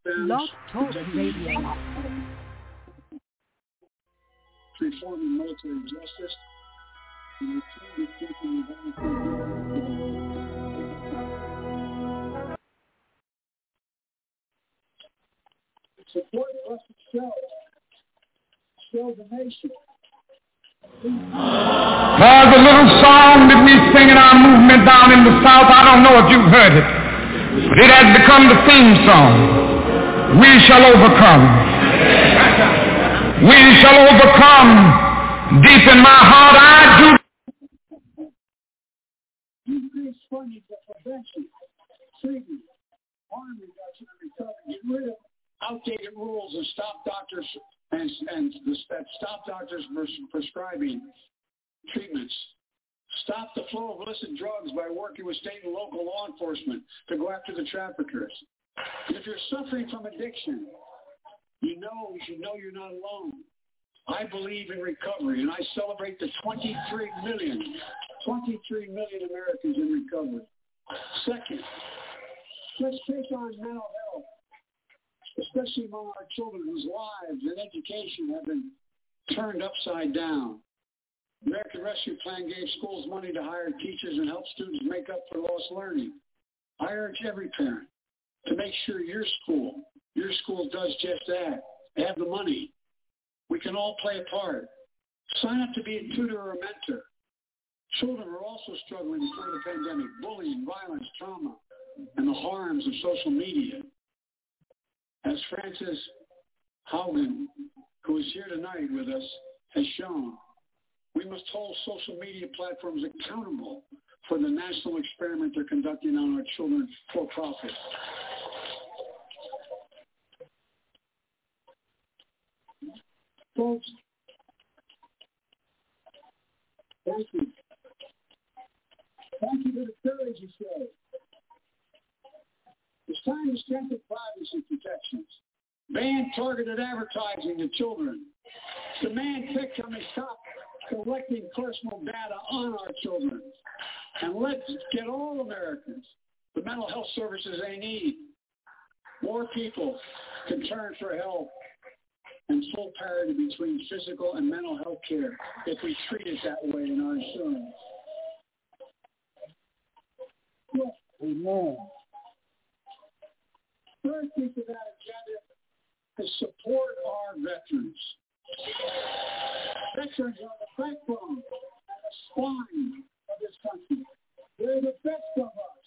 Blog Talk Radio. Reforming military justice and thinking support us itself, show the nation. There's a little song that we sing in our movement down in the South. I don't know if you've heard it. It has become the theme song. We shall overcome. We shall overcome. Deep in my heart, I do. Decrease funding for prevention, treatment, harm reduction, and recovery. Get rid of outdated rules and stop doctors stop doctors prescribing treatments. Stop the flow of illicit drugs by working with state and local law enforcement to go after the traffickers. And if you're suffering from addiction, you should know you're not alone. I believe in recovery, and I celebrate the 23 million Americans in recovery. Second, let's take on mental health, especially among our children whose lives and education have been turned upside down. American Rescue Plan gave schools money to hire teachers and help students make up for lost learning. I urge every parent to make sure your school does just that. Have the money. We can all play a part. Sign up to be a tutor or a mentor. Children are also struggling before the pandemic, bullying, violence, trauma, and the harms of social media. As Frances Haugen, who is here tonight with us, has shown, we must hold social media platforms accountable for the national experiment they're conducting on our children for profit. Folks, thank you. Thank you for the courage you showed. It's time to strengthen privacy protections. Ban targeted advertising to children. Demand tech companies stop collecting personal data on our children. And let's get all Americans the mental health services they need. More people can turn for help and full parity between physical and mental health care if we treat it that way in our insurance. Amen. Third piece of that agenda is support our veterans. Veterans are the backbone and the spine of this country. They're the best of us.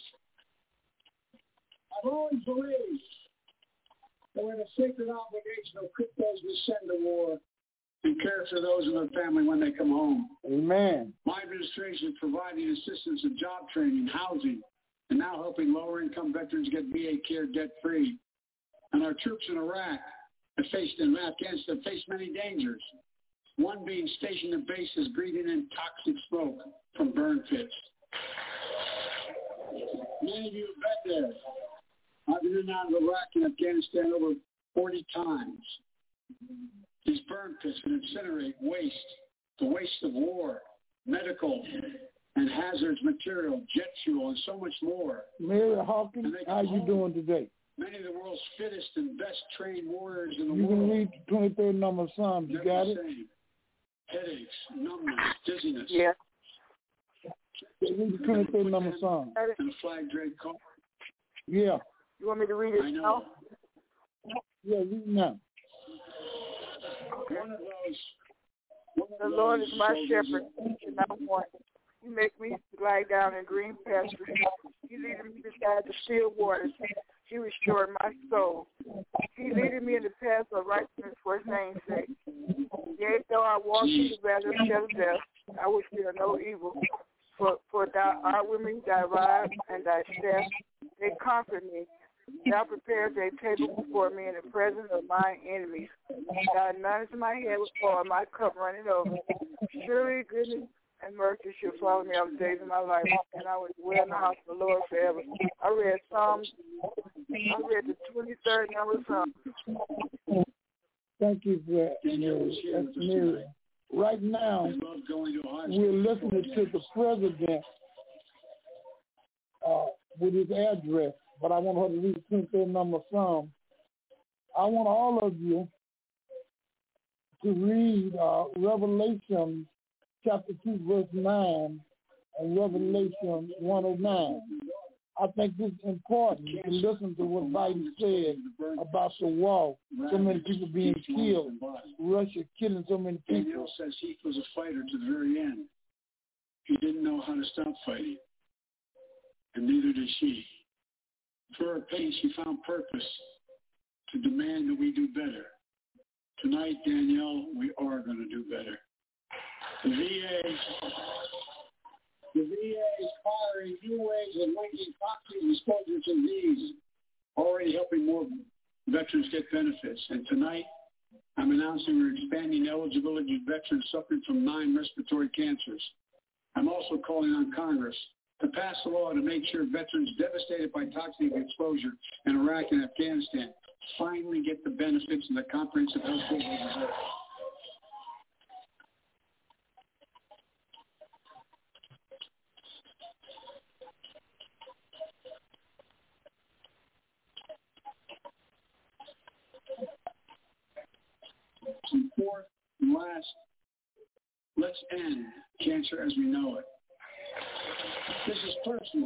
I've always believed that we have a sacred obligation to equip those we send to war and care for those in their family when they come home. Amen. My administration is providing assistance in job training, housing, and now helping lower-income veterans get VA care debt-free. And our troops in Iraq and Afghanistan face many dangers, one being stationed at bases breathing in toxic smoke from burn pits. Many of you have been there. I've been in and out of Iraq and Afghanistan over 40 times. These burn pits can incinerate waste, the waste of war, medical and hazardous material, jet fuel, and so much more. Mary Hawkins, how you doing today? Many of the world's fittest and best trained warriors in the world. You can read the 23rd number of Psalms. You got it? Headaches, numbness, dizziness. Yeah. Read the 23rd number of Psalms. And a flag draped car. Yeah. You want me to read it now? Yeah, read now. Okay. The Lord is my shepherd, and I want. He make me lie down in green pastures. He leaded me beside the still waters. He restored my soul. He leaded me in the path of righteousness for his name's sake. Yea, though I walk through the valley of shadow of death, I will fear no evil. For thou art with me, thy rod and thy staff, they comfort me. Thou prepares a table before me in the presence of my enemies. Thou anointest my head with oil, my cup running over. Surely goodness and mercy shall follow me all the days of my life, and I will dwell in the house of the Lord forever. I read the 23rd number of Psalms. Thank you for that, Mary. Right now, we're listening to the president with his address, but I want her to read the 23rd number of Psalms I want all of you to read Revelation chapter 2, verse 9, and Revelation 109. I think this is important to listen to what Biden said about the wall. So many people being killed, Russia killing so many people. Daniel says he was a fighter to the very end. He didn't know how to stop fighting, and neither did she. For her pain, she found purpose to demand that we do better. Tonight, Danielle, we are going to do better. The VA is hiring new ways of linking toxic exposure to disease, already helping more veterans get benefits. And tonight, I'm announcing we're expanding eligibility of veterans suffering from 9 respiratory cancers. I'm also calling on Congress to pass a law to make sure veterans devastated by toxic exposure in Iraq and Afghanistan finally get the benefits and the comprehensive health care they deserve. And fourth and last, let's end cancer as we know it. This is personal.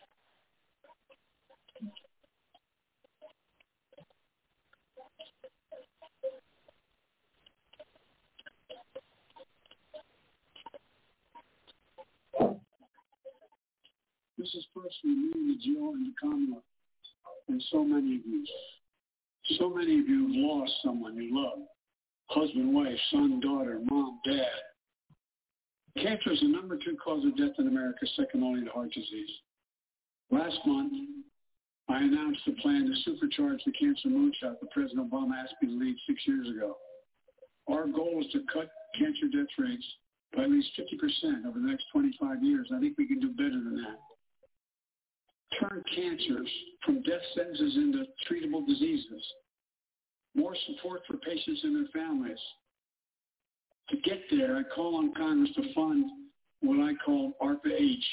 This is personal, me, Jill, and the Commonwealth, and so many of you. So many of you have lost someone you love. Husband, wife, son, daughter, mom, dad. Cancer is the number 2 cause of death in America, second only to heart disease. Last month, I announced a plan to supercharge the cancer moonshot that President Obama asked me to lead 6 years ago. Our goal is to cut cancer death rates by at least 50% over the next 25 years. I think we can do better than that. Turn cancers from death sentences into treatable diseases. More support for patients and their families. To get there, I call on Congress to fund what I call ARPA-H,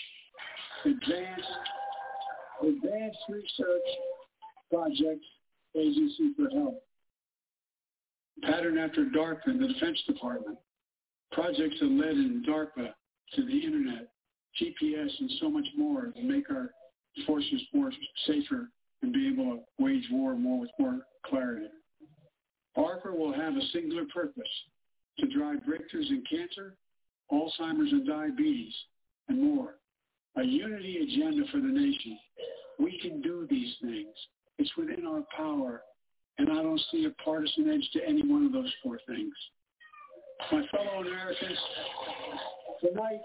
Advanced Research Projects Agency for Health. Pattern after DARPA in the Defense Department. Projects that led in DARPA to the internet, GPS, and so much more to make our forces more safer and be able to wage war more with more clarity. ARPA will have a singular purpose: to drive breakthroughs in cancer, Alzheimer's and diabetes, and more. A unity agenda for the nation. We can do these things. It's within our power, and I don't see a partisan edge to any one of those 4 things. My fellow Americans, tonight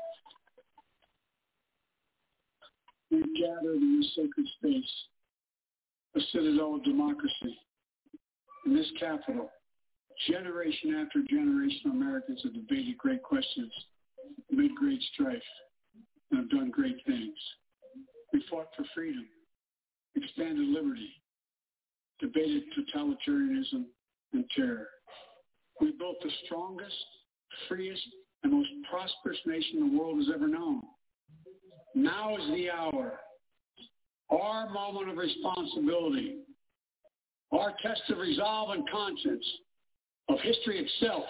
we've gathered in this sacred space, a citadel of democracy. In this capital, generation after generation of Americans have debated great questions, amid great strife, and have done great things. We fought for freedom, expanded liberty, debated totalitarianism and terror. We built the strongest, freest, and most prosperous nation the world has ever known. Now is the hour, our moment of responsibility, our test of resolve and conscience, of history itself.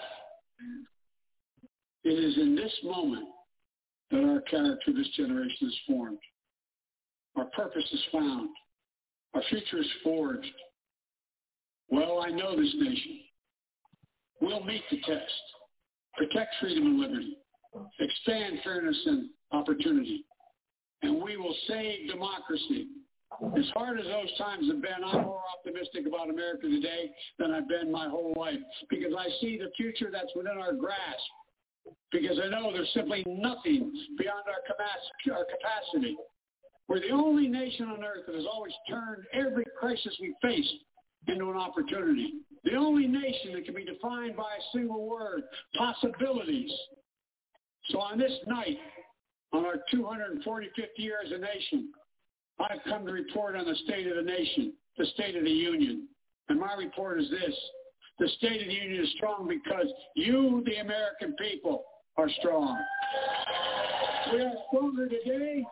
It is in this moment that our character of this generation is formed. Our purpose is found. Our future is forged. Well, I know this nation. We'll meet the test, protect freedom and liberty, expand fairness and opportunity, and we will save democracy. As hard as those times have been, I'm more optimistic about America today than I've been my whole life, because I see the future that's within our grasp, because I know there's simply nothing beyond our capacity. We're the only nation on earth that has always turned every crisis we face into an opportunity. The only nation that can be defined by a single word: possibilities. So on this night, on our 245th year as a nation, I've come to report on the state of the nation, the State of the Union. And my report is this: the State of the Union is strong because you, the American people, are strong. We are stronger today.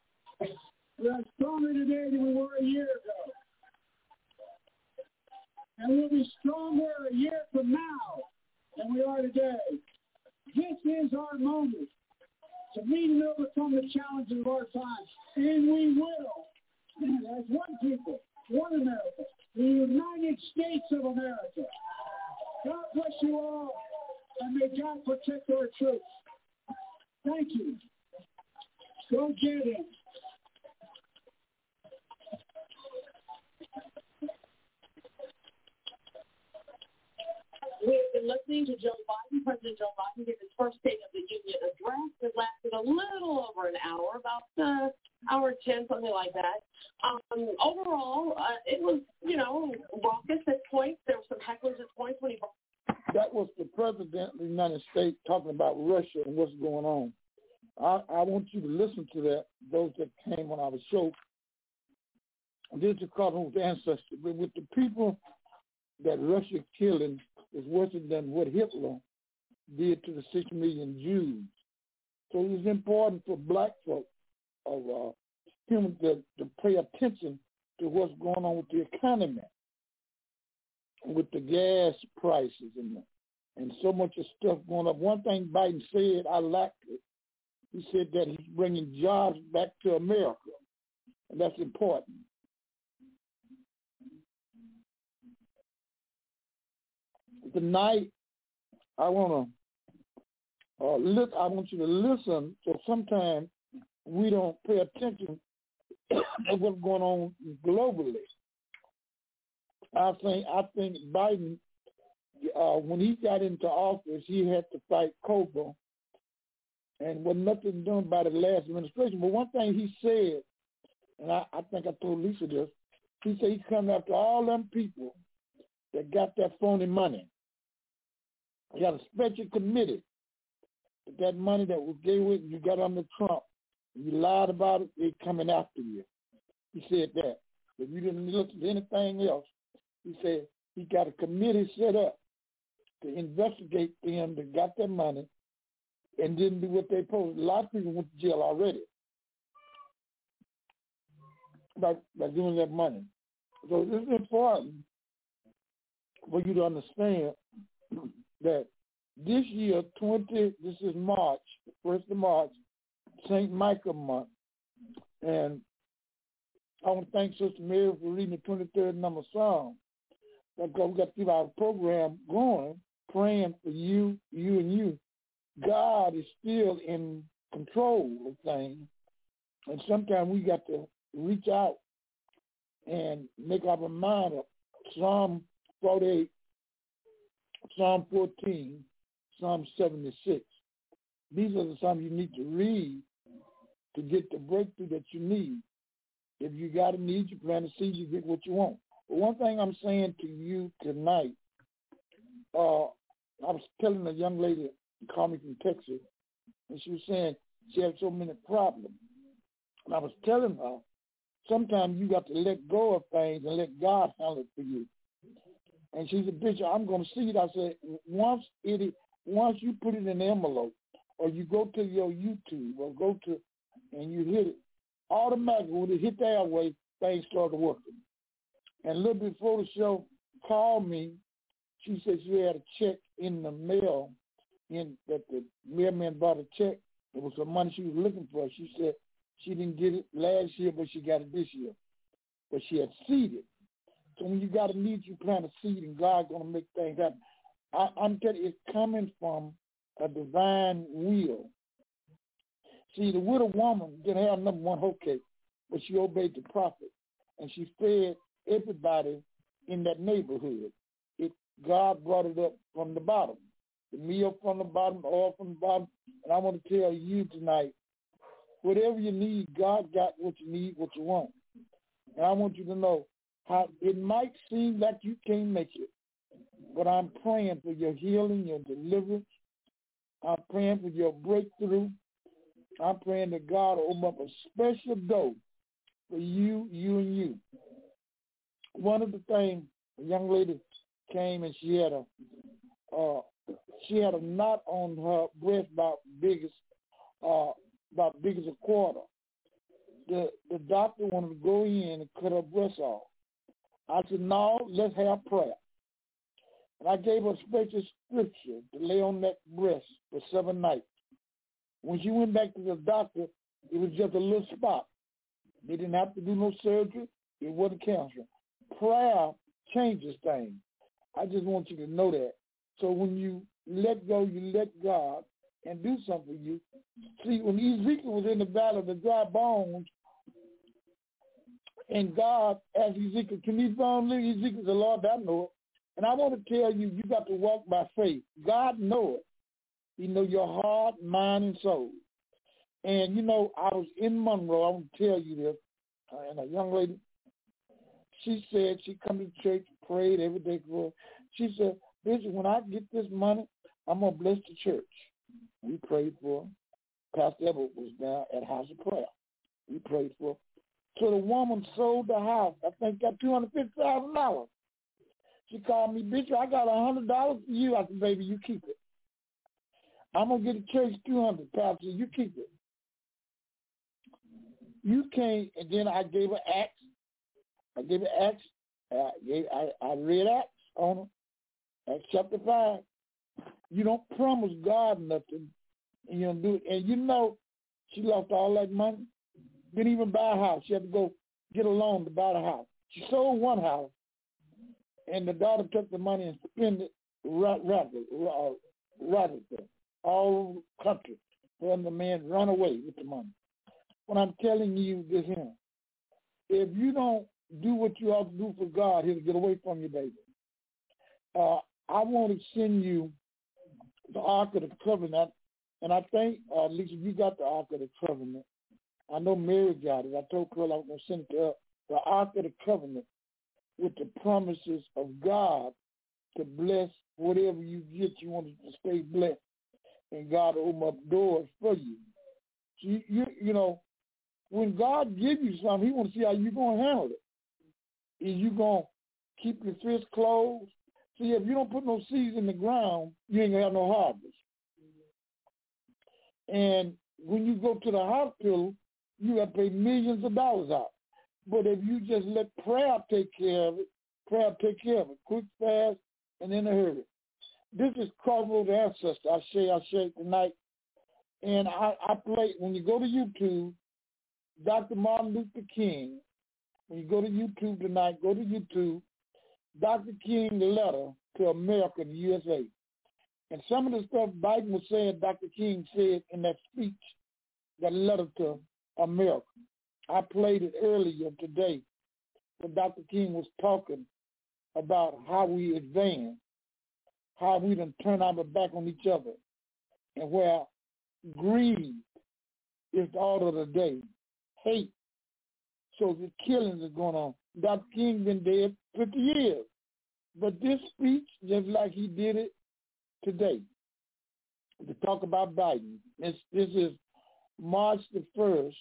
We are stronger today than we were a year ago. and we'll be stronger a year from now than we are today. This is our moment to meet and overcome the challenges of our time, and we will, as one people, one America, the United States of America. God bless you all, and may God protect our troops. Thank you. Go get him. We have been listening to President Joe Biden, give his first State of the Union address that lasted a little over an hour, about hour 10, something like that. Overall, it was, raucous at points. There were some hecklers at points when he... That was the President of the United States talking about Russia and what's going on. I want you to listen to that, those that came on our show. This is called ancestry. But with the people that Russia killing is worse than what Hitler did to the 6 million Jews. So it's important for black folk of humans to pay attention to what's going on with the economy, with the gas prices and so much of stuff going up. One thing Biden said, I liked it. He said that he's bringing jobs back to America, and that's important. Tonight, I want you to listen. So sometimes we don't pay attention to what's going on globally. I think Biden, when he got into office, he had to fight COBRA, and was nothing done by the last administration. But one thing he said, and I think I told Lisa this, he said he's coming after all them people that got that phony money. He got a special committee. That money that was gave with you got under Trump, you lied about it, they coming after you. He said that. If you didn't listen to anything else, he said he got a committee set up to investigate them that got their money and didn't do what they supposed. A lot of people went to jail already by doing that money. So this is important for you to understand that this year, this is March, 1st of March, St. Michael month. And I want to thank Sister Mary for reading the 23rd number Psalm. Because we got to keep our program going, praying for you, and you. God is still in control of things. And sometimes we got to reach out and make up our mind up. Psalm 48, Psalm 14, Psalm 76. These are the Psalms you need to read to get the breakthrough that you need. If you got a need, you plant a seed, you get what you want. But one thing I'm saying to you tonight, I was telling a young lady who called me from Texas, and she was saying she had so many problems. And I was telling her, sometimes you got to let go of things and let God handle it for you. And she said, Bishop, I'm going to see it. I said, once you put it in an envelope, or you go to your YouTube, or go to, and you hit it, automatically when it hit the airway, things started working. And a little bit before the show, called me. She said she had a check in the mail, that the mailman bought a check. It was some money she was looking for. She said she didn't get it last year, but she got it this year. But she had seeded. So when you got a need, you plant a seed, and God's going to make things happen. I'm telling you, it's coming from a divine will. See, the widow woman didn't have number one hoe cake, but she obeyed the prophet, and she fed everybody in that neighborhood. God brought it up from the bottom, the meal from the bottom, the oil from the bottom. And I want to tell you tonight, whatever you need, God got what you need, what you want. And I want you to know how it might seem like you can't make it, but I'm praying for your healing, your deliverance. I'm praying for your breakthrough. I'm praying that God will open up a special door for you, and you. One of the things, a young lady came and she had a knot on her breast about big as a quarter. The doctor wanted to go in and cut her breast off. I said, no, let's have prayer. And I gave her a special scripture to lay on that breast for 7 nights. When she went back to the doctor, it was just a little spot. They didn't have to do no surgery. It wasn't cancer. Prayer changes things. I just want you to know that. So when you let go, you let God and do something for you. See, when Ezekiel was in the valley of the dry bones, and God asked Ezekiel, can these bones live? Ezekiel said, Lord, I know it. And I want to tell you, you got to walk by faith. God knows it. He knows your heart, mind, and soul. And, you know, I was in Monroe. I want to tell you this. And a young lady, she said she come to church, prayed every day for her. She said, Bishop, when I get this money, I'm going to bless the church. We prayed for her. Pastor Everett was down at House of Prayer. We prayed for her. So the woman sold the house. I think got $250,000. She called me, Bishop, I got $100 for you. I said, baby, you keep it. I'm going to get the church $200, Pastor. You keep it. You can't, and then I gave her Acts. I read Acts on her. Acts chapter 5. You don't promise God nothing, and you don't do it. And you know, she lost all that money. Didn't even buy a house. She had to go get a loan to buy the house. She sold one house, and the daughter took the money and spent it rapidly all over the country. And the man run away with the money. When I'm telling you this here, if you don't do what you ought to do for God, He'll get away from you, baby. I want to send you the Ark of the Covenant, and I think, Lisa, you got the Ark of the Covenant. I know Mary got it. I told Carl I was going to send it to her. The Ark of the Covenant with the promises of God to bless whatever you get. You want it to stay blessed, and God will open up doors for you. So you know, when God gives you something, He wants to see how you're going to handle it. Is you going to keep your fist closed? See, if you don't put no seeds in the ground, you ain't going to have no harvest. And when you go to the hospital, you have to pay millions of dollars out. But if you just let prayer take care of it, quick, fast, and in a hurry. This is Crossroads Ancestor. I share it tonight. And I play, when you go to YouTube, Dr. Martin Luther King, when you go to YouTube tonight, go to YouTube, Dr. King letter to America and the USA. And some of the stuff Biden was saying, Dr. King said in that speech, that letter to America. I played it earlier today when Dr. King was talking about how we advance, how we done turn our back on each other, and where greed is the order of the day, hate. So the killings are going on. Dr. King been dead 50 years. But this speech, just like he did it today, to talk about Biden, this is March the 1st,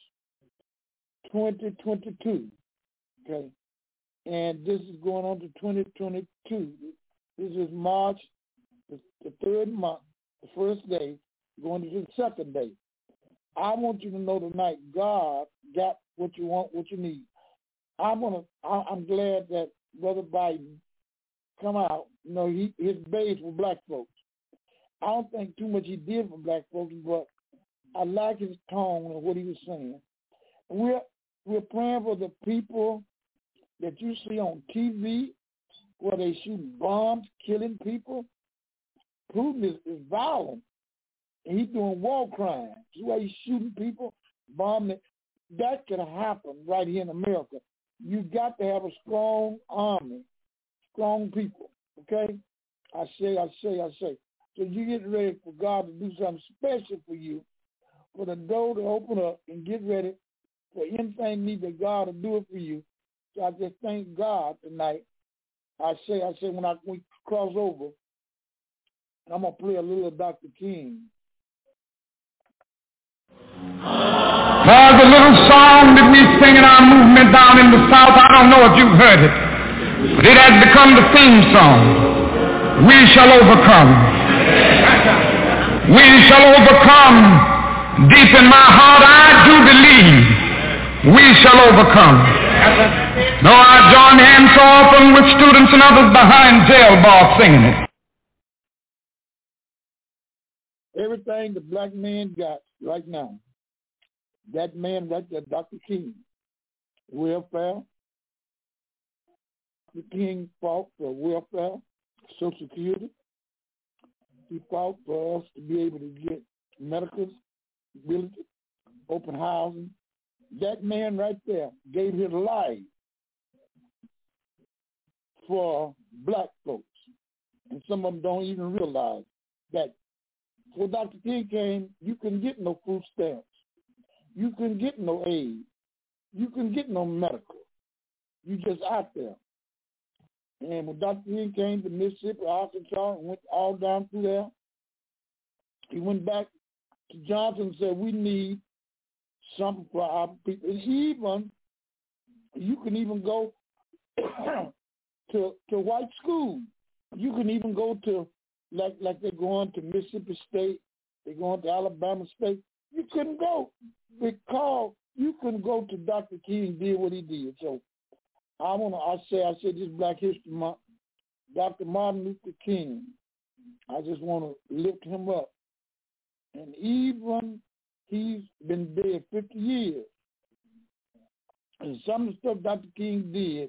2022, okay? And this is going on to 2022. This is March, the third month, the first day, going to the second day. I want you to know tonight, God got what you want, what you need. I'm glad that Brother Biden come out. You know, his base for black folks. I don't think too much he did for black folks, but I like his tone and what he was saying. We're praying for the people that you see on TV where they shooting bombs, killing people. Putin is violent, and he's doing war crimes. That's why he's shooting people, bombing. That could happen right here in America. You got to have a strong army, strong people, okay? I say. So you get ready for God to do something special for you, for the door to open up and get ready for anything you need that God will do it for you. So I just thank God tonight. I say when we cross over, I'm going to play a little of Dr. King. There's a little song that we sing in our movement down in the South. I don't know if you've heard it, but it has become the theme song. We shall overcome. We shall overcome. Deep in my heart, I do believe we shall overcome. Though I join hands so often with students and others behind jail bars singing it. Everything the black man got right now, that man right there, Dr. King, welfare. Dr. King fought for welfare, Social Security. He fought for us to be able to get medical ability, open housing. That man right there gave his life for black folks. And some of them don't even realize that when Dr. King came, you couldn't get no food stamps. You couldn't get no aid. You couldn't get no medical. You just out there. And when Dr. King came to Mississippi, Arkansas, and went all down through there, he went back to Johnson and said, we need something for our people. And even, you can even go to white school. You can even go to, like they're going to Mississippi State, they're going to Alabama State. You couldn't go because you couldn't go to Dr. King did what he did. So I said this Black History Month, Dr. Martin Luther King, I just want to lift him up. And even he's been dead 50 years. And some of the stuff Dr. King did,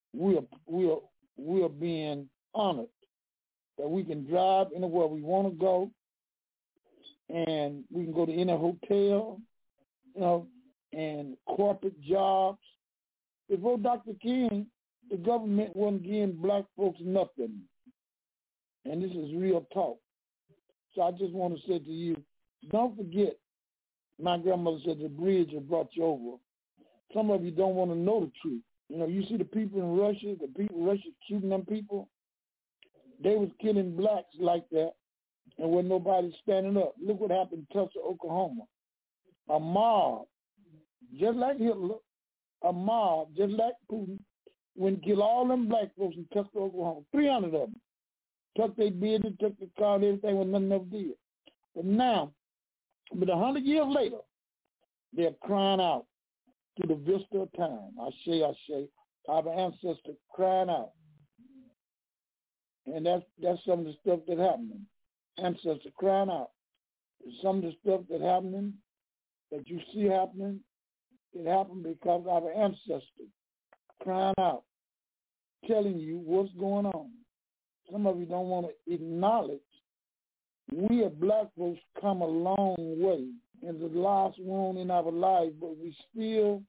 we're being honored that we can drive anywhere we want to go, and we can go to any hotel, and corporate jobs. Before Dr. King, the government wasn't giving black folks nothing. And this is real talk. So I just want to say to you, don't forget, my grandmother said the bridge has brought you over. Some of you don't want to know the truth. You see the people in Russia, the people in Russia shooting them people. They was killing blacks like that, and when nobody standing up. Look what happened in Tulsa, Oklahoma. A mob, just like Hitler, a mob, just like Putin, went kill all them black folks in Tulsa, Oklahoma. 300 of them. Took their business, took the car, and everything, when nothing else did. But now, 100 years later, they're crying out to the vista of time. Ashe, our ancestors crying out. And that's some of the stuff that happening. Ancestors crying out. Some of the stuff that happening, that you see happening, it happened because our ancestors crying out, telling you what's going on. Some of you don't want to acknowledge we as black folks come a long way, and the last one in our lives, but we still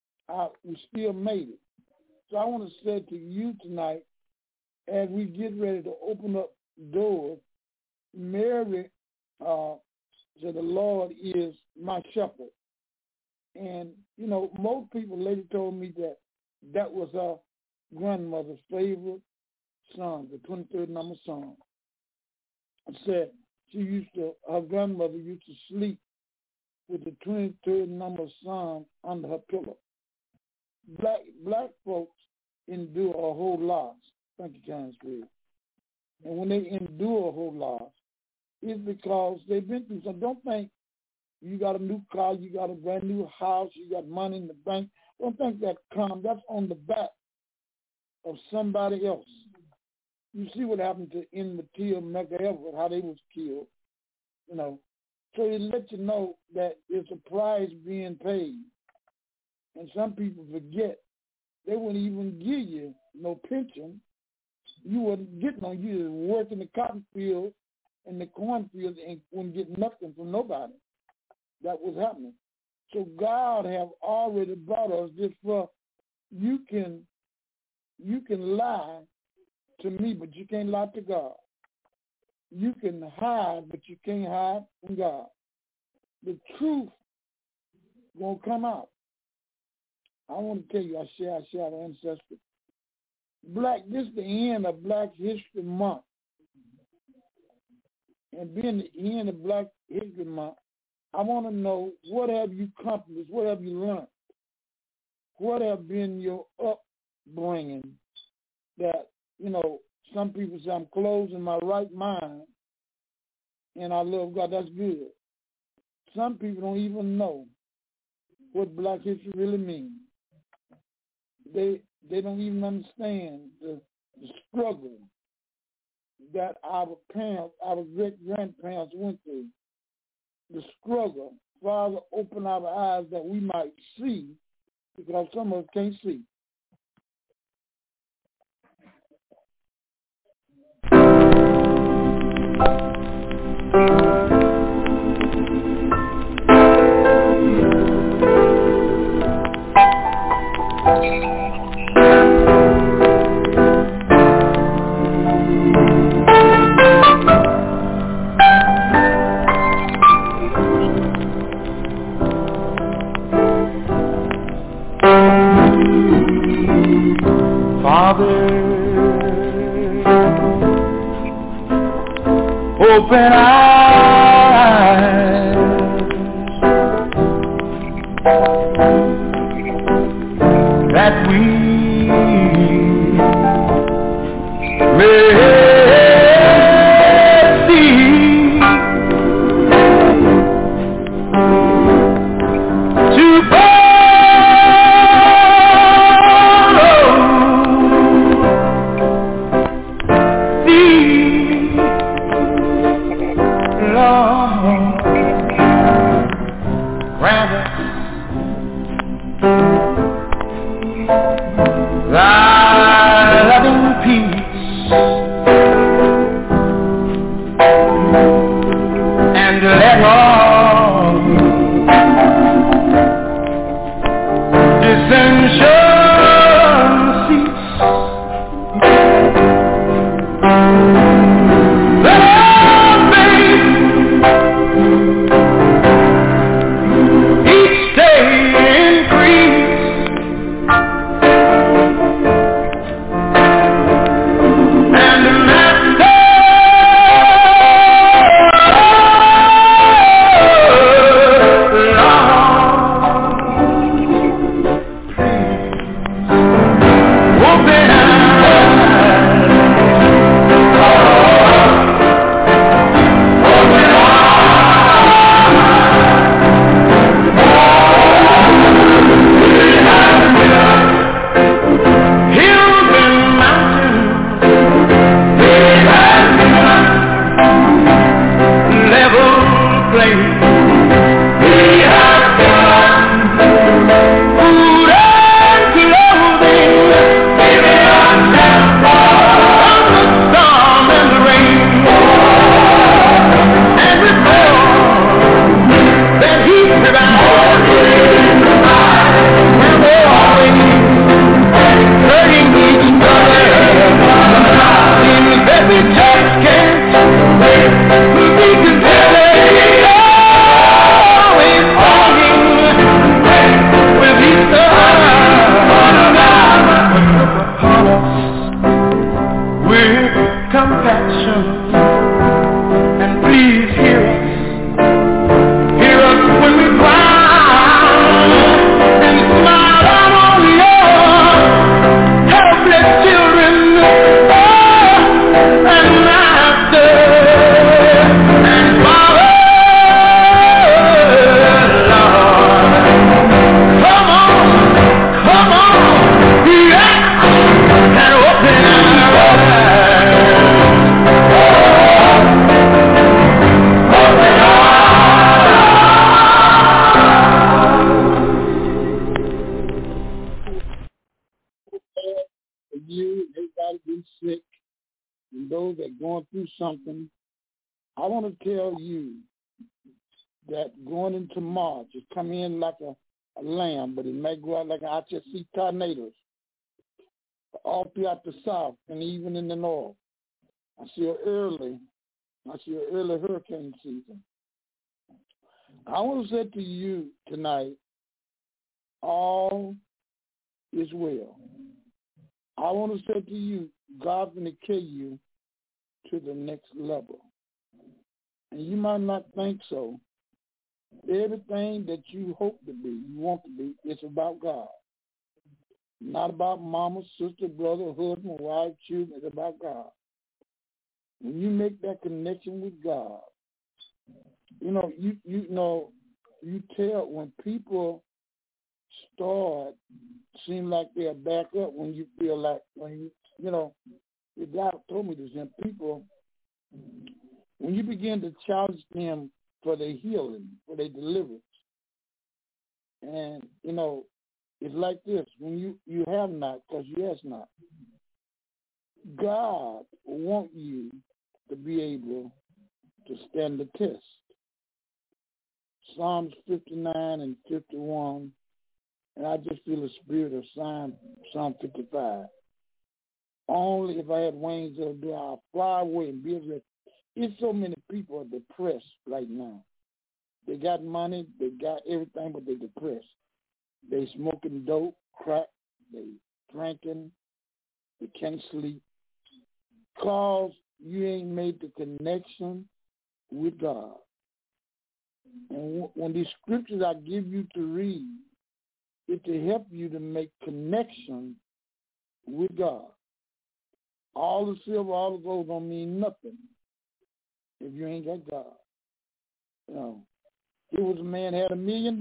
made it. So I want to say to you tonight, as we get ready to open up doors, Mary said, the Lord is my shepherd. And, most people later told me that was her grandmother's favorite song, the 23rd number song. I said her grandmother used to sleep with the 23rd number song under her pillow. Black folks endure a whole lot. Thank you, John Spirit. And when they endure a whole lot, it's because they've been through something. Don't think you got a new car, you got a brand new house, you got money in the bank. Don't think that's on the back of somebody else. You see what happened to Emmett Till, Medgar Evers, how they was killed, So it lets you know that it's a price being paid. And some people forget they wouldn't even give you no pension. You wouldn't get no. You just work in the cotton field and the cornfield and wouldn't get nothing from nobody. That was happening. So God have already brought us this for you can lie to me, but you can't lie to God. You can hide, but you can't hide from God. The truth won't come out. I want to tell you, I share the ancestry. This is the end of Black History Month. And being the end of Black History Month, I want to know, what have you accomplished? What have you learned? What have been your upbringing that, some people say I'm closed in my right mind and I love God. That's good. Some people don't even know what Black history really means. They don't even understand the struggle that our parents, our great-grandparents went through. the struggle. Father, open our eyes that we might see, because some of us can't see. Open eyes that we may see to follow thee. Lord, grant us thy loving peace, and let all dissension cease. Let all faith each day increase, and the Master, Lord, please open hills and mountains, level place. He has done food and clothing, giving us from the storm and the rain, and before that He provides, and we're always hurting each other. Seems that we just can't be contented. Always falling with each other. Look upon us with compassion, and please hear us. Hear us when we cry, and smile down on your helpless children. Oh, and Master and Father, Lord, come on, yeah, and open our For you, everybody been sick, and those that going through something, I want to tell you that going into March, it come in like a lamb, but it may go out like I just see tornadoes all throughout the South and even in the North. I see an early hurricane season. I want to say to you tonight, all is well. I want to say to you, God's going to carry you to the next level. And you might not think so. Everything that you hope to be, you want to be, it's about God. Not about mama, sister, brother, husband, wife, children. It's about God. When you make that connection with God, you tell when people start seem like they'll back up when you feel like the God told me this, and people, when you begin to challenge them for their healing, for their deliverance. And, you know, it's like this. When you have not, because you ask not. God wants you to be able to stand the test. Psalms 59 and 51, and I just feel the spirit of Psalm 55. Only if I had wings of the I'll fly away and be able to. It's so many people are depressed right now. They got money, they got everything, but they're depressed. They smoking dope, crack, they drinking, they can't sleep. Because you ain't made the connection with God. And when these scriptures I give you to read, it's to help you to make connection with God. All the silver, all the gold don't mean nothing if you ain't got God. You know, here was a man had $1 million.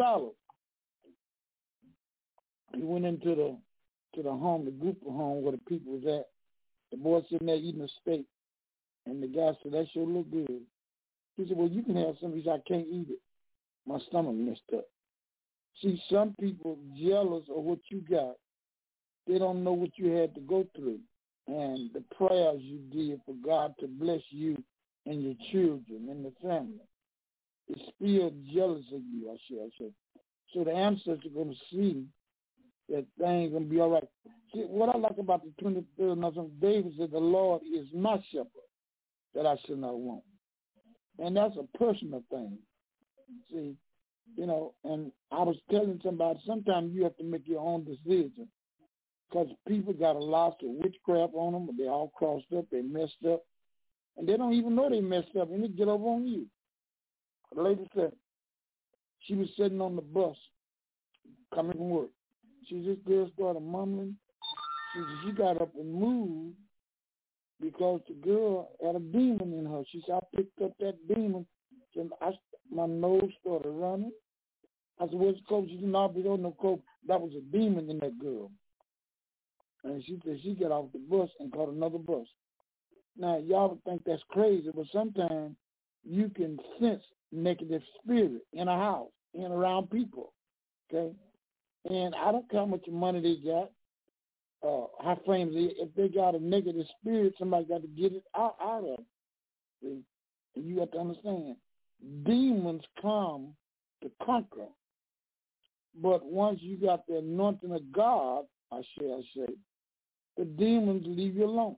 He went into the home, the group of home where the people was at. The boy sitting there eating a steak, and the guy said, "That sure look good." He said, "Well, you can have some." He said, "I can't eat it. My stomach messed up." See, some people jealous of what you got. They don't know what you had to go through and the prayers you did for God to bless you and your children and the family. It's still jealous of you, I say. So the ancestors are going to see that things going to be all right. See, what I like about the 23rd Psalm, David said, "The Lord is my shepherd, that I shall not want." And that's a personal thing. See, you know, and I was telling somebody, sometimes you have to make your own decision because people got a lot of witchcraft on them, but they all crossed up, they messed up, and they don't even know they messed up, and they get over on you. The lady said she was sitting on the bus coming from work. This girl started mumbling. She got up and moved because the girl had a demon in her. She said, "I picked up that demon." And my nose started running. I said, "Where's the coach?" She said, "No, we don't know coach. That was a demon in that girl." And she said she got off the bus and caught another bus. Now, y'all would think that's crazy, but sometimes you can sense negative spirit in a house and around people, okay? And I don't care how much money they got, how famous they, if they got a negative spirit, somebody got to get it out of them. See? And you have to understand, demons come to conquer. But once you got the anointing of God, I say, the demons leave you alone.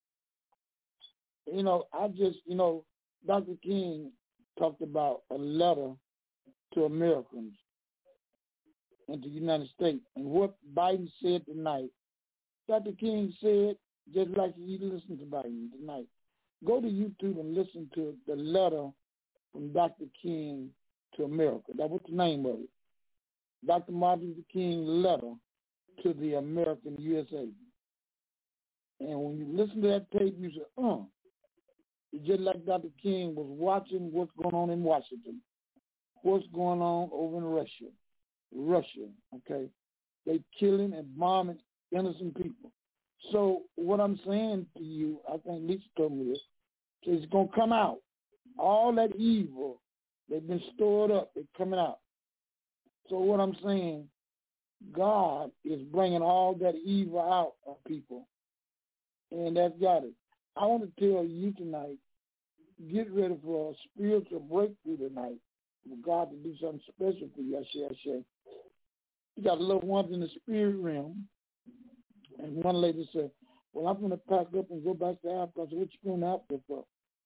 You know, Dr. King talked about a letter to Americans in the United States. And what Biden said tonight, Dr. King said, just like you listen to Biden tonight, go to YouTube and listen to the letter from Dr. King to America. That was the name of it. Dr. Martin Luther King letter to the American USA. And when you listen to that tape, you say, it's just like Dr. King was watching what's going on in Washington, what's going on over in Russia, okay? They killing and bombing innocent people. So what I'm saying to you, I think Lisa told me this, it's going to come out. All that evil, they've been stored up, they're coming out. So what I'm saying, God is bringing all that evil out of people. And that's got it. I want to tell you tonight, get ready for a spiritual breakthrough tonight. For God to do something special for you, I say. You got loved ones in the spirit realm. And one lady said, "Well, I'm going to pack up and go back to Africa." I said, "What you going to Africa for?"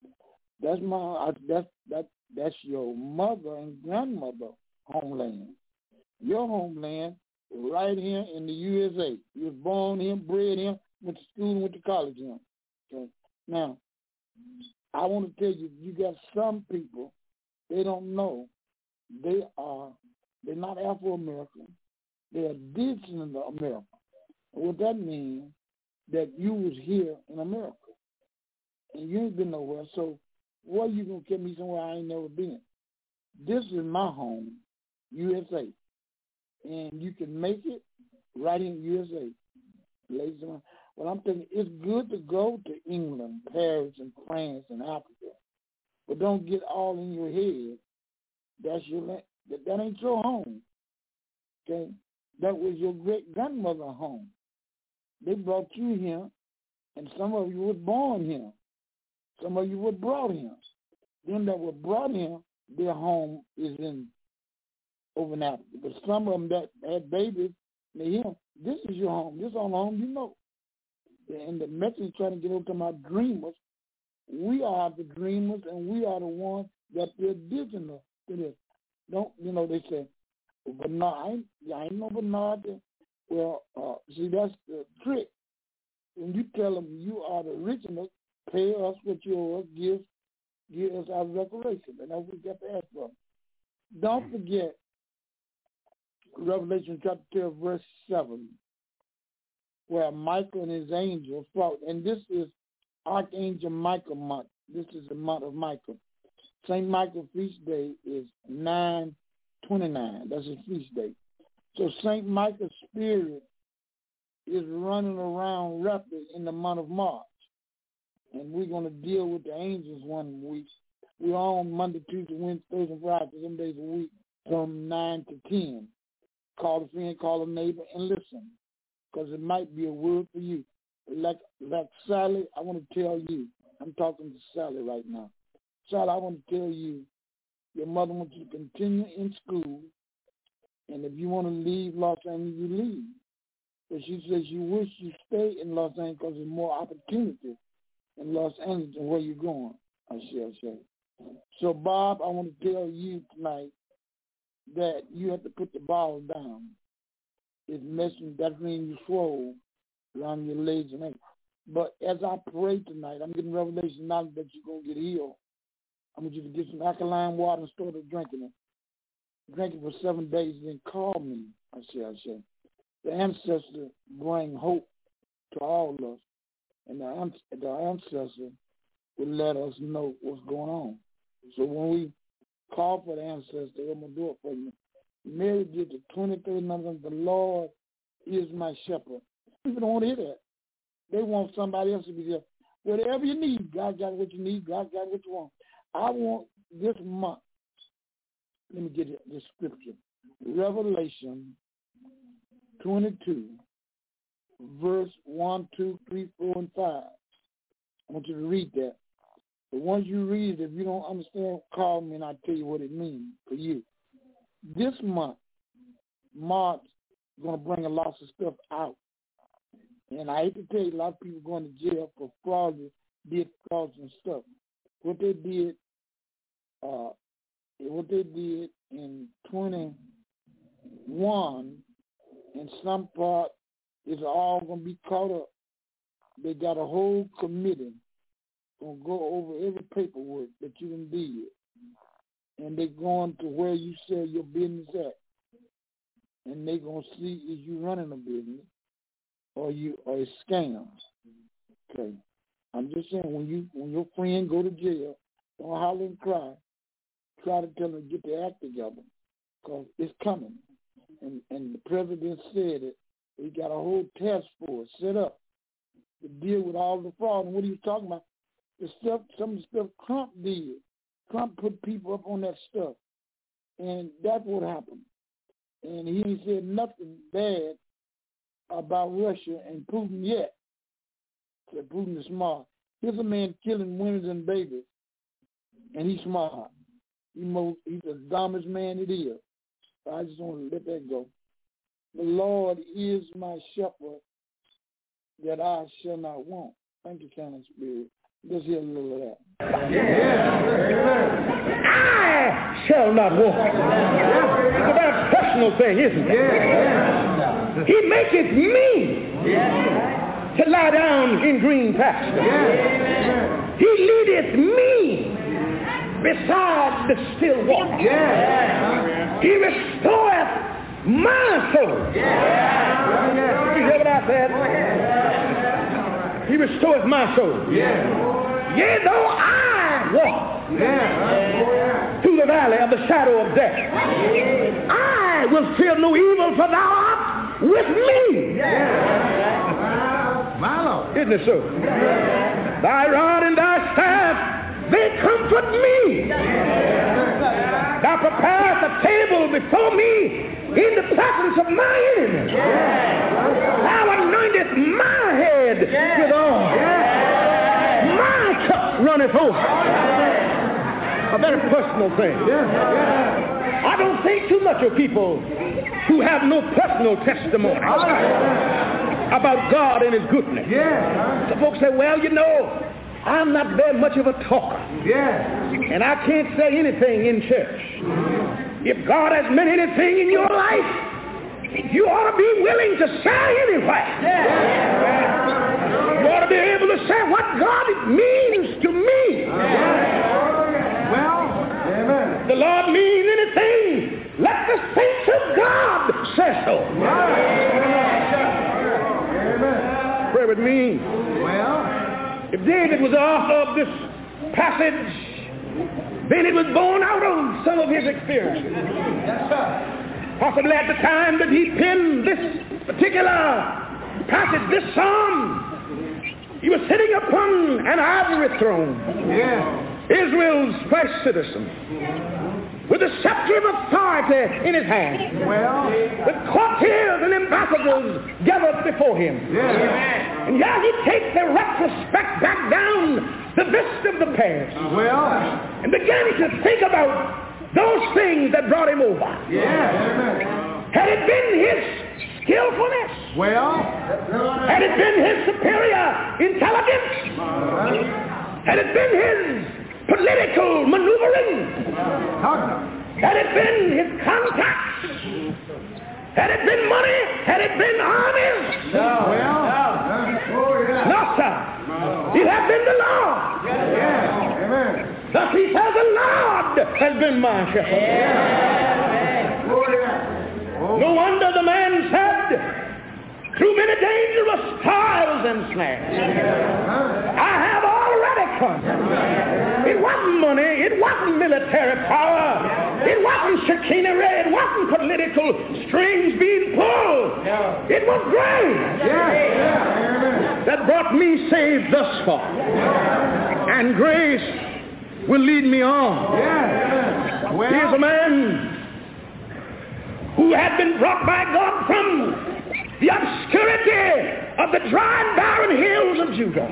That's your mother and grandmother homeland. Your homeland right here in the USA. You was born here, bred here, went to school and went to college here. Okay. Now, I want to tell you, you got some people, they don't know. They're not Afro-American. They're indigenous to America. And what that means, that you was here in America. And you ain't been nowhere. So why you going to get me somewhere I ain't never been? This is my home, USA. And you can make it right in USA. Ladies and gentlemen, well, I'm thinking it's good to go to England, Paris, and France, and Africa. But don't get all in your head That's your land. That ain't your home. Okay? That was your great-grandmother's home. They brought you here, and some of you were born here. Some of you were brought here. Them that were brought here, their home is in over in Africa. But some of them that had babies, they here, this is your home. This is the home you know. And the message trying to get over to my dreamers. We are the dreamers, and we are the ones that they're digital to this. Don't, they say, Bernard, I ain't no Bernard. Well, see, that's the trick. When you tell them you are the original, pay us what yours, give us our reparation. And that's what we got to ask for. Don't forget Revelation chapter 12, verse 7, where Michael and his angels fought. And this is Archangel Michael month. This is the month of Michael. St. Michael feast day is 9/29. That's his feast day. So St. Michael's spirit is running around rapidly in the month of March. And we're going to deal with the angels one week. We're on Monday, Tuesday, Wednesday, Thursday, and Friday, 7 days a week from 9 to 10. Call a friend, call a neighbor, and listen, because it might be a word for you. Like Sally, I want to tell you, I'm talking to Sally right now. Sally, I want to tell you, your mother wants you to continue in school, and if you want to leave Los Angeles, you leave. But she says you wish you stay in Los Angeles because there's more opportunity in Los Angeles than where you're going. I say. So, Bob, I want to tell you tonight that you have to put the ball down. It's messing, that means you swole around your legs and ankles. But as I pray tonight, I'm getting revelation knowledge that you're going to get healed. I want you to get some alkaline water and start drinking it. Drink it for 7 days, then call me. I say. The ancestor bring hope to all of us. And the ancestor will let us know what's going on. So when we call for the ancestor, I'm going to do it for you. Mary did the 23rd number, the Lord is my shepherd. People don't want to hear that. They want somebody else to be there. Whatever you need, God got what you need, God got what you want. I want this month, let me get this scripture. Revelation 22, verse 1, 2, 3, 4, and 5. I want you to read that. But once you read it, if you don't understand, call me and I'll tell you what it means for you. This month, March is going to bring a lot of stuff out. And I hate to tell you, a lot of people going to jail for frauds and stuff. What they did in 21, in some part, is all going to be caught up. They got a whole committee going to go over every paperwork that you done did. And they going to where you sell your business at. And they going to see is you running a business or it's scams. Okay. I'm just saying, when your friend go to jail, don't holler and cry. Try to tell them to get their act together, because it's coming. And the president said it. He got a whole task force set up to deal with all the fraud. And what he was talking about, some of the stuff Trump did. Trump put people up on that stuff. And that's what happened. And he ain't said nothing bad about Russia and Putin yet. Said Putin is smart. Here's a man killing women and babies, and he's smart. He's the dumbest man it is. So I just want to let that go. The Lord is my shepherd, that I shall not want. Thank you, Canon Spirit. Let's hear a little of that. I shall not want. It's a very personal thing, isn't it? He maketh me to lie down in green pastures. He leadeth me beside the still water. He restoreth my soul. You hear what I said? He restoreth my soul. Yea, though I walk through the valley of the shadow of death, I will fear no evil, for thou art with me. My Lord. Isn't it so? Thy rod and thy staff, they comfort me. Thou preparest a table before me in the presence of my enemies. Thou anointest my head with oil. My cup runneth over. A very personal thing. I don't think too much of people who have no personal testimony about God and his goodness. Some folks say, well, you know, I'm not very much of a talker. And I can't say anything in church. If God has meant anything in your life, you ought to be willing to say anyway. You ought to be able to say what God means to me. The Lord means anything. Let the saints of God say so. Pray with me. If David was the author of this passage, then it was born out of some of his experiences. Possibly at the time that he penned this particular passage, this psalm, he was sitting upon an ivory throne. Israel's first citizen, with a scepter of authority in his hand, with courtiers and ambassadors gathered before him. And yeah, he takes the retrospect back down the vista of the past and began to think about those things that brought him over. Had it been his skillfulness? Had it been his superior intelligence? Had it been his political maneuvering? Had it been his contacts? Had it been money? Had it been armies? No, sir. It had been the Lord. Thus he says, the Lord has been my shepherd. No wonder the man said, through many dangerous trials and snares, I have already come. It wasn't money, it wasn't military power, it wasn't chicanery, it wasn't political strings being pulled. It was grace that brought me saved thus far. And grace will lead me on. Here's a man who had been brought by God from the obscurity of the dry and barren hills of Judah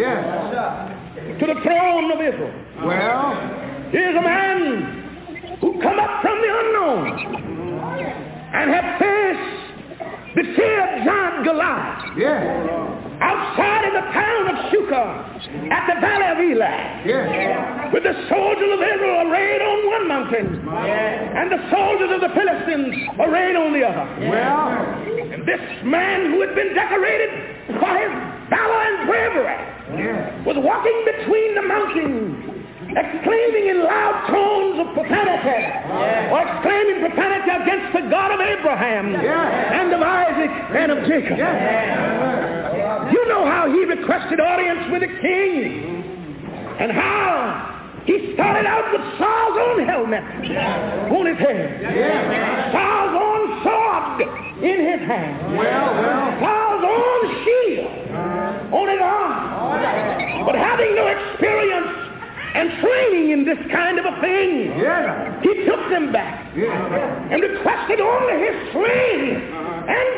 to the throne of Israel. Here's a man who come up from the unknown and had faced the feared giant Goliath outside of the town of Shukah at the valley of Elah, with the soldiers of Israel arrayed on one mountain and the soldiers of the Philistines arrayed on the other. And this man who had been decorated for his valor and bravery was walking between the mountains, exclaiming in loud tones of profanity, or exclaiming profanity against the God of Abraham and of Isaac and of Jacob. You know how he requested audience with the king, and how he started out with Saul's own helmet on his head, Saul's own sword in his hand, Saul's own shield on his arm. But having no experience and training in this kind of a thing, he took them back and requested only his sling and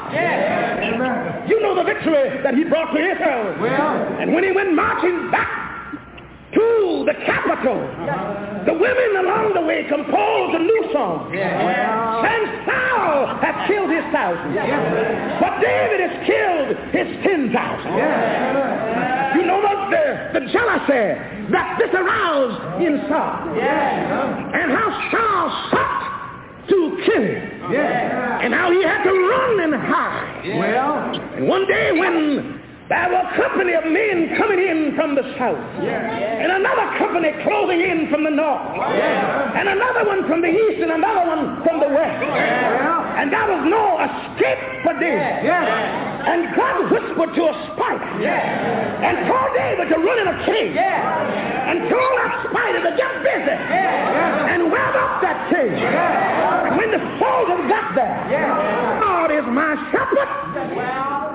God. You know the victory that he brought to Israel. And when he went marching back to the capital, the women along the way composed a new song, saying, Saul hath killed his 1,000, but David has killed his 10,000. You know the jealousy that this aroused in Saul, and how Saul sought to kill him, and how he had to run and hide. And one day when there were a company of men coming in from the south, and another company closing in from the north, and another one from the east, and another one from the west, and there was no escape for David. And God whispered to a spider and told David to run in a cave and told that spider to get busy and web up that cave. And when the soldiers got there, God is my shepherd.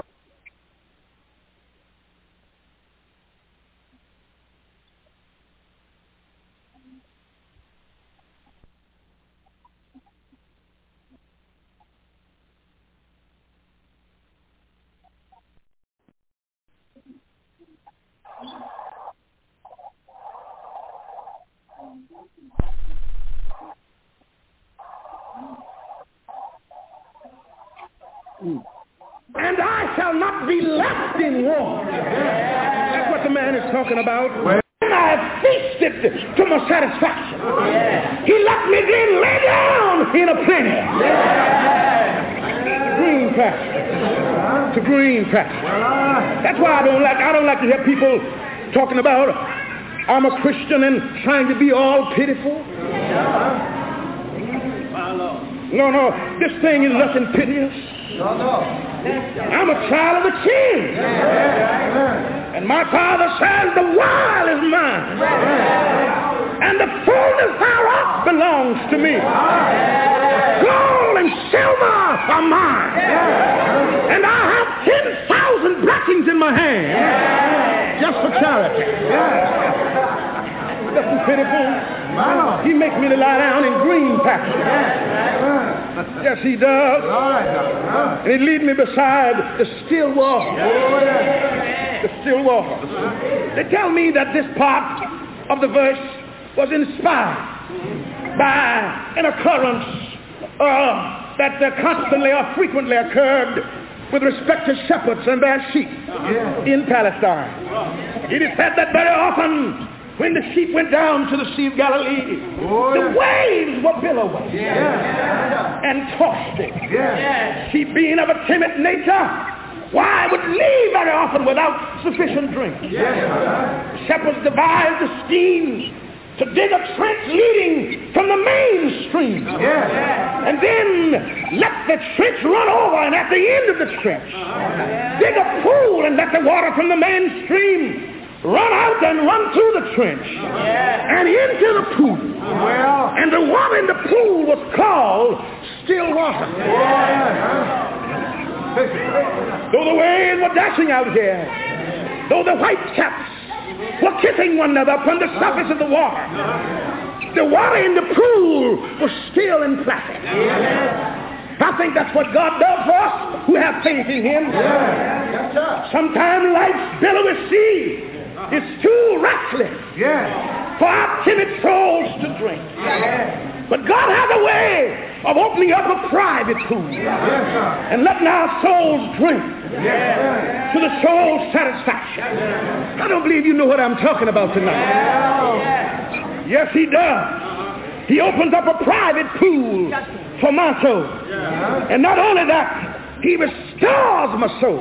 and I shall not be left in want. That's what the man is talking about. And I have feasted to my satisfaction. He let me then lay down in a plenty. Green pasture. To green pasture. That's why I don't like to hear people talking about I'm a Christian and trying to be all pitiful. No, this thing is nothing piteous. I'm a child of the King. And my Father says the world is mine. And the fullness thereof belongs to me. Gold and silver are mine. And I have 10,000 blessings in my hand. Just for charity. Nothing pitiful. He makes me to lie down in green pastures. Yes, he does. And he leads me beside the still water. The still water. They tell me that this part of the verse was inspired by an occurrence that constantly or frequently occurred with respect to shepherds and their sheep in Palestine. It is said that very often when the sheep went down to the Sea of Galilee, the waves were billowing and tossed it. Sheep being of a timid nature, why would leave very often without sufficient drink. Shepherds devised a scheme to dig a trench leading from the main stream. And then let the trench run over, and at the end of the trench, dig a pool and let the water from the main stream run out and run through the trench and into the pool. And the water in the pool was called still water. Though the waves were dashing out here, though the whitecaps were kissing one another upon the surface of the water in the pool was still and placid. I think that's what God does for us who have faith in Him. Sometimes life's billowy sea is too restless for our timid souls to drink. But God has a way of opening up a private pool and letting our souls drink to the soul's satisfaction. I don't believe you know what I'm talking about tonight. Yes, He does. He opens up a private pool for my soul. And not only that, He restores my soul.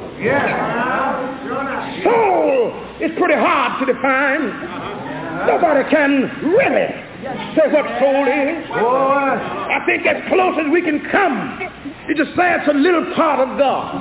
Soul is pretty hard to define. Nobody can really say what soul is. I think as close as we can come is to say it's a little part of God.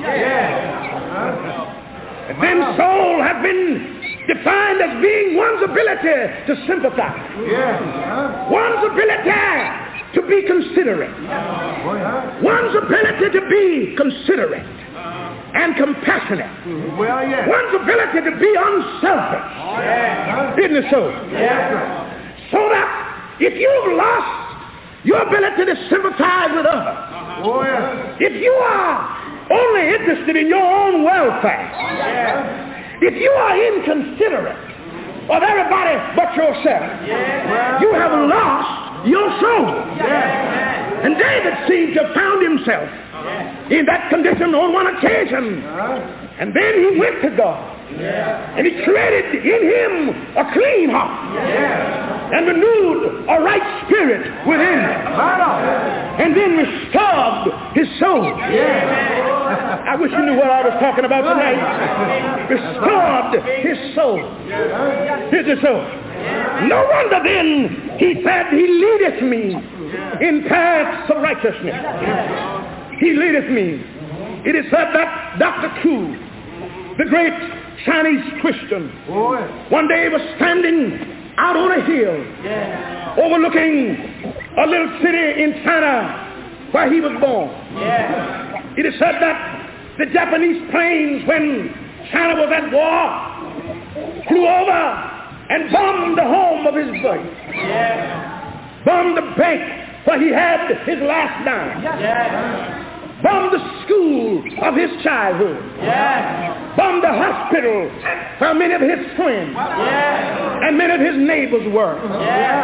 And then soul has been defined as being one's ability to sympathize. One's ability to be considerate. One's ability to be considerate and compassionate. One's ability to be unselfish. Isn't it so? So that if you've lost your ability to sympathize with others, if you are only interested in your own welfare, if you are inconsiderate of everybody but yourself, you have lost your soul. And David seemed to have found himself in that condition on one occasion. And then he went to God. And He created in him a clean heart and renewed a right spirit within him. And then restored his soul. I wish you knew what I was talking about tonight. Restored his soul. Here's his soul. No wonder then He said, He leadeth me in paths of righteousness. He leadeth me. It is said that Dr. Koo, the great Chinese Christian, one day was standing out on a hill overlooking a little city in China where he was born. It is said that the Japanese planes, when China was at war, flew over and bombed the home of his birth. Bombed the bank where he had his last dime. Bombed the school of his childhood. Bombed the hospital where many of his friends and many of his neighbors were.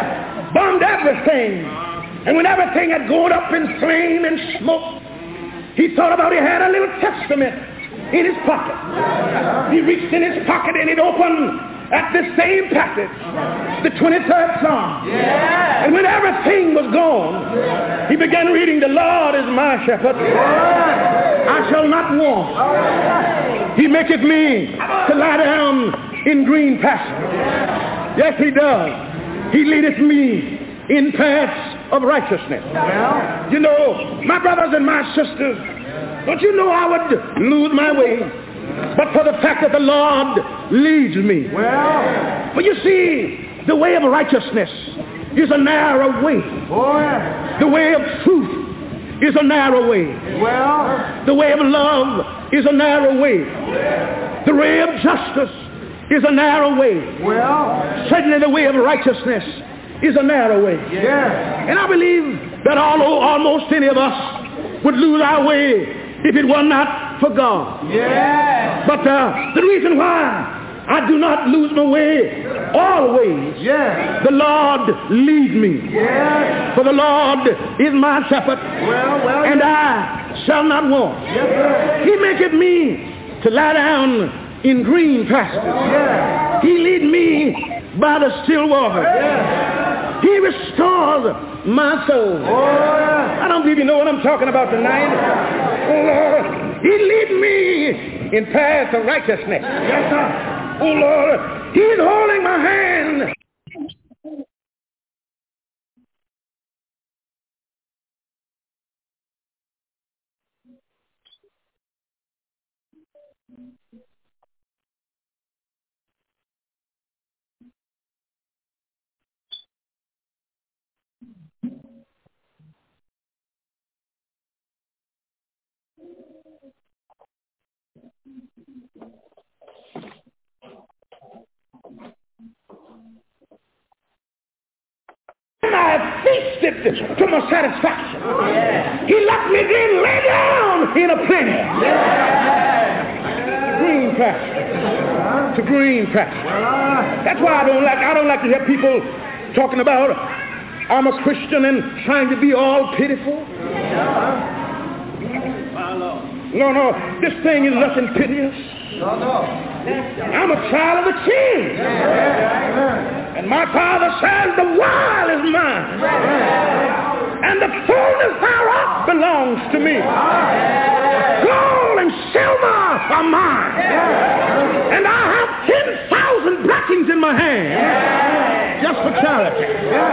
Bombed everything. And when everything had gone up in flame and smoke, He thought about he had a little Testament in his pocket. He reached in his pocket and it opened at the same passage, the 23rd Psalm. And when everything was gone, he began reading, the Lord is my shepherd. I shall not want. He maketh me to lie down in green pastures. Yes, he does. He leadeth me in paths of righteousness. You know, my brothers and my sisters, don't you know I would lose my way, but for the fact that the Lord leads me. But you see, the way of righteousness is a narrow way. The way of truth is a narrow way. The way of love is a narrow way. The way of justice is a narrow way. Certainly the way of righteousness is a narrow way. And I believe that although almost any of us would lose our way if it were not for God. But the reason why I do not lose my way always, the Lord leads me. For the Lord is my shepherd, and I shall not want. He maketh me to lie down in green pastures. He lead me by the still water. He restores my soul. I don't believe you know what I'm talking about tonight. Oh Lord, he lead me in paths of righteousness. Oh Lord, he's holding my hand. And I feasted to my satisfaction. He let me then lay down in a plenty. Green pasture. To green pasture. That's why I don't like to hear people talking about I'm a Christian and trying to be all pitiful. No, this thing is nothing piteous. I'm a child of the King. And my Father says the world is mine. And the fullness thereof belongs to me. Gold and silver are mine. And I have 10,000 blessings in my hand. Just for charity.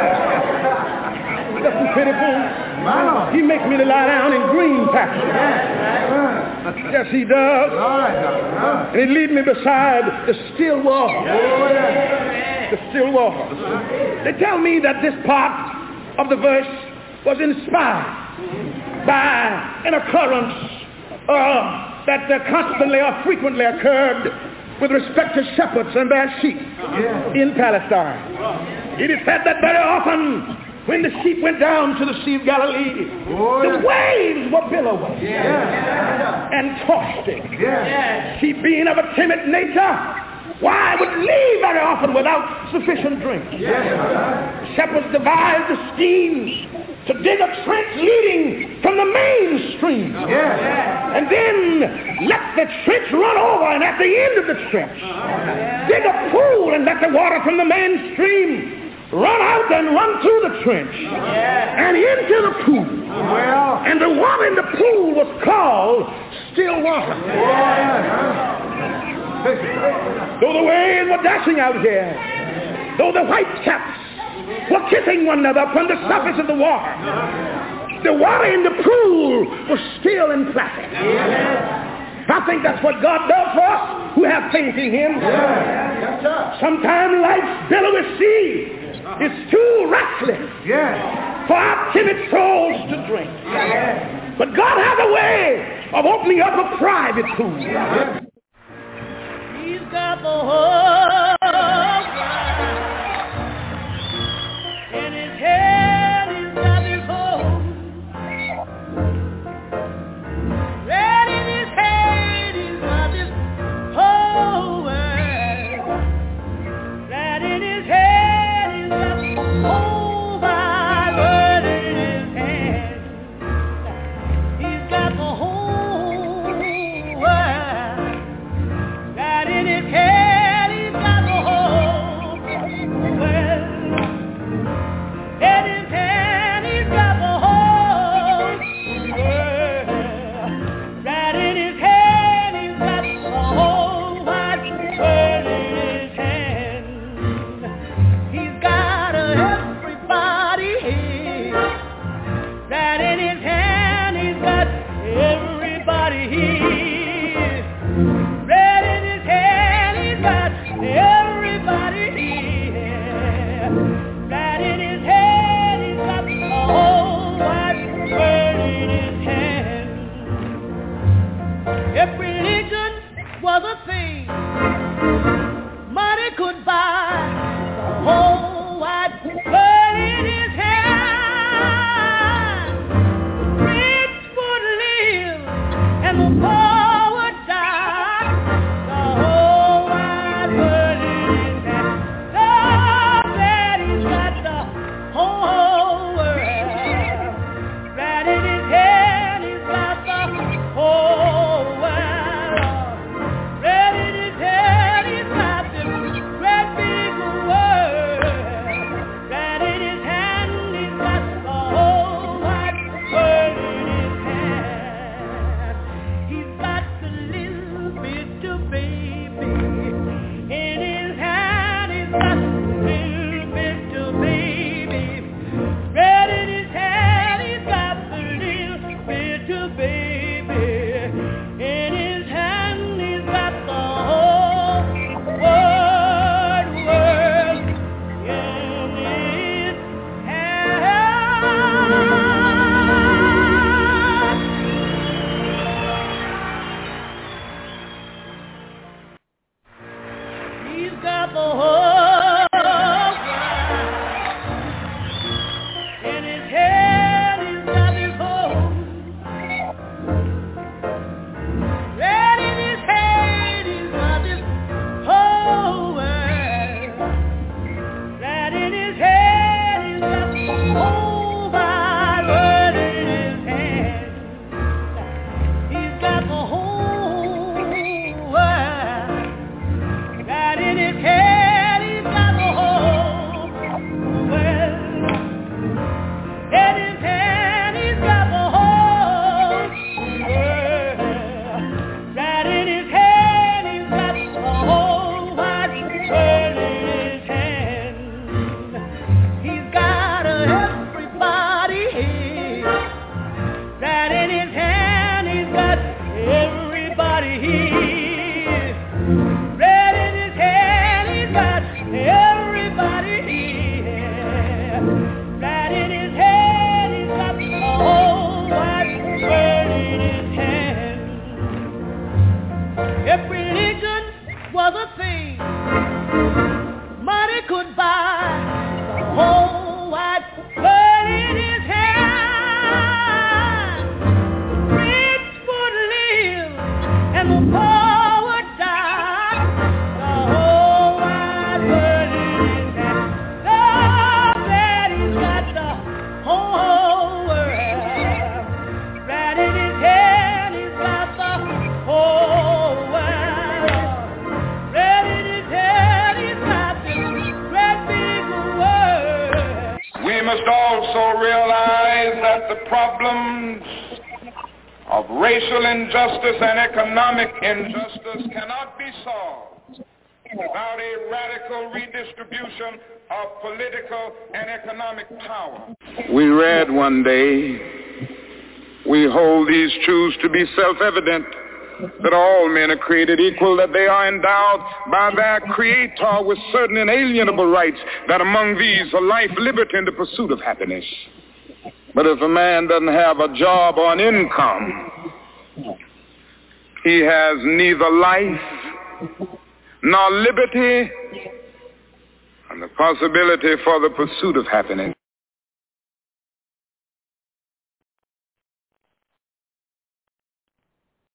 Nothing pitiful. He makes me to lie down in green pastures. Yes, he does. And he leads me beside the still water. The still water. They tell me that this part of the verse was inspired by an occurrence that constantly or frequently occurred with respect to shepherds and their sheep in Palestine. It is said that very often when the sheep went down to the Sea of Galilee, the waves were billowing and tossed it. Sheep being of a timid nature, why would leave very often without sufficient drink. Shepherds devised a scheme to dig a trench leading from the main stream. And then let the trench run over, and at the end of the trench, dig a pool and let the water from the main stream run out and run through the trench and into the pool. And the water in the pool was called still water. Though the waves were dashing out here, though the whitecaps were kissing one another upon the surface of the water in the pool was still and placid. I think that's what God does for us who have faith in him. Sometimes life's billowy sea is too restless for our timid souls to drink. But God has a way of opening up a private pool. He's got the whole world in his head. He's got his whole right in his head. He's got his whole world right in his head. He's got the whole wide world in his hand. He's got the whole could buy the whole wide world in his hand, the rich would live and the poor would die. The whole wide world in his hand. So that he's got the whole world right in his hand. He's got the whole world right in his hand. He's got this great big world right in his hand. He's got the whole wide world in his hand. He's got the little bitty baby in his hand. He's got the little bitty baby right in his hand. He's got the little bitty baby in his hand. He's got the whole wide world in his hand. He's got the whole world in his hand. He's got his whole right in his hand. He's got his whole world right in his hand. He's got the whole wide world in his hand. He's got the whole world right in his hand. He's got the whole world in his hand. He's got the whole world right in his hand. He's got the whole wide world in his hand. He's got everybody right in his hand. He's got everybody right in his hand. He's got everybody right in his hand. He's got the whole wide world in his hand. If religion was a thing money could buy, the whole wide world in his hand, the rich would live and the poor would die. The whole wide world in his hand. So that he's got the whole world right in his hand. He's got the whole world right in his hand. He's got this great big world. We must also realize that the problems of racial injustice and economic injustice cannot be solved without a radical redistribution of political and economic power. We read one day, we hold these truths to be self-evident, that all men are created equal, that they are endowed by their Creator with certain inalienable rights, that among these are life, liberty, and the pursuit of happiness. But if a man doesn't have a job or an income, he has neither life nor liberty and the possibility for the pursuit of happiness.